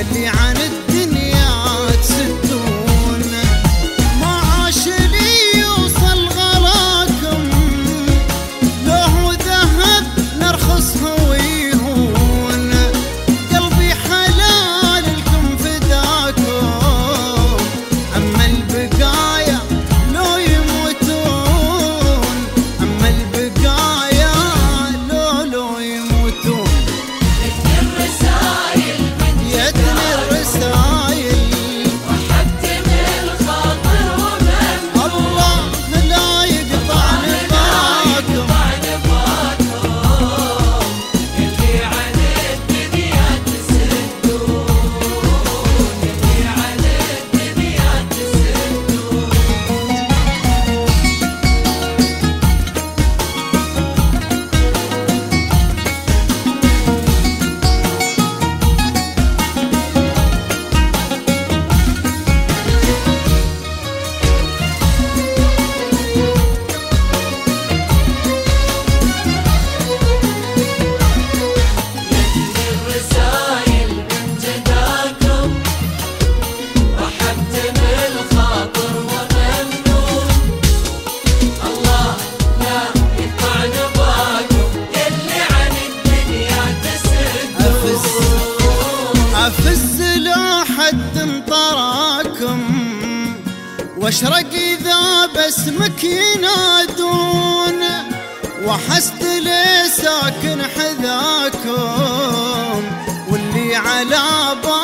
اللي عن الدنيا تسدون. ما عاش لي يوصل غلاكم، لو ذهب نرخصه ويهون. قلبي حلال لكم فداكم، أما البقايا لو يموتون، أما البقايا لو يموتون. يدني الرسايل وحتم الخاطر ومن الله لا يقطع نباكم. اللي عن الدنيا تسدون، اللي عن الدنيا تسدون. الرسايل من جداكم، وحتم الخاطر وممنون. الله لا يقطع نباكم، اللي عن الدنيا تسدون. أفز لو حد طراكم، واشرق إذا باسمك ينادون. وحسد لي ساكن حذاكم، واللي على